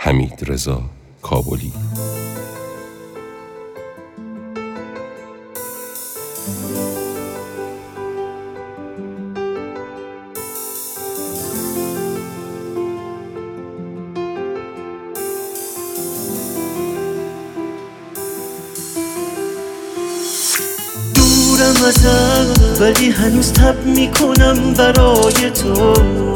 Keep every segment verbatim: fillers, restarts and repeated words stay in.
حمیدرضا کابلی. دورم ازت ولی هنوز تب میکنم برای تو،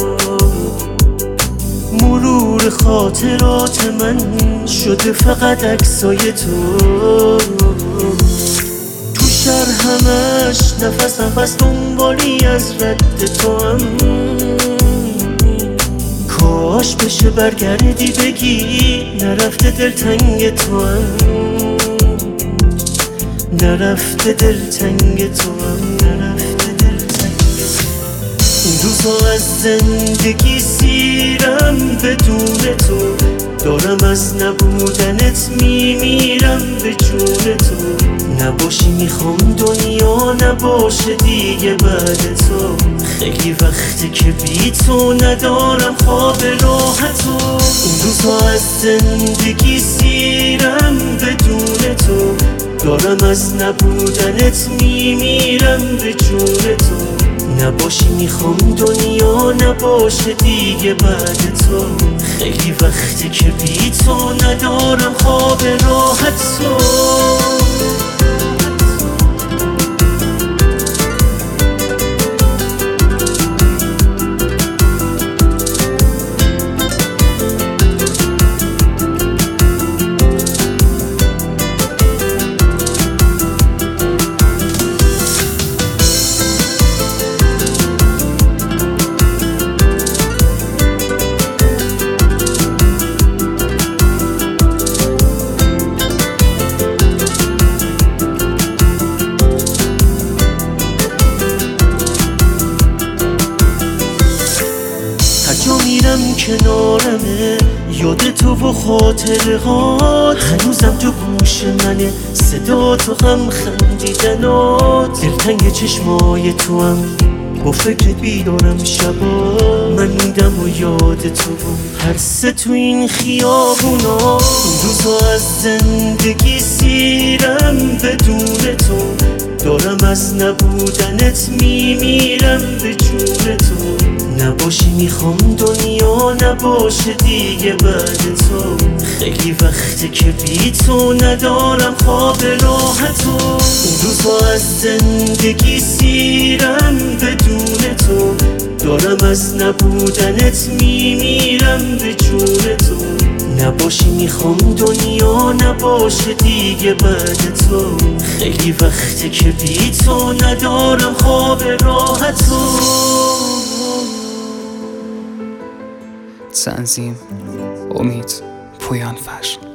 مرور خاطرات من شده فقط عکسای تو. تو شهر همش نفس نفس دنبالی از رد تو هم، کاش بشه برگردی بگی نرفته دلتنگ تو هم، نرفته دلتنگ تو هم، نرفته دلتنگ تو. این روزا از زندگی سیرم بدون تو، دارم از نبودنت میمیرم به جون تو. نباشی میخوام دنیا نباشه دیگه بعد تو، خیلی وقته که بی تو ندارم خواب راحتو. این روزا از زندگی سیرم بدون تو، دارم از نبودنت میمیرم به جون تو. نباشی میخوام دنیا نباشه دیگه بعد تو، خیلی وقته که بی تو ندارم خواب راحت تو. جا میرم کنارمه یاد تو و خاطرهات، هنوزم تو گوش منه صدا تو هم خندیدنات. دلتنگ چشمای تو هم با فکرت بیدارم شبا، من موندم و یاد تو و هر سه تو این خیابونا. روزا از زندگی سیرم بدون تو، دارم از نبودنت میمیرم به جون تو. نباشی میخوام دنیا نباشه دیگه بعد تو، خیلی وقته که بی تو ندارم خواب راحتو. این روزا از زندگی سیرم بدون تو، دارم از نبودنت میمیرم به جون تو. نباشی میخوام دنیا نباشه دیگه بعد تو، خیلی وقته که بی تو ندارم خواب راحتو. تنظیم امید پویان فشن.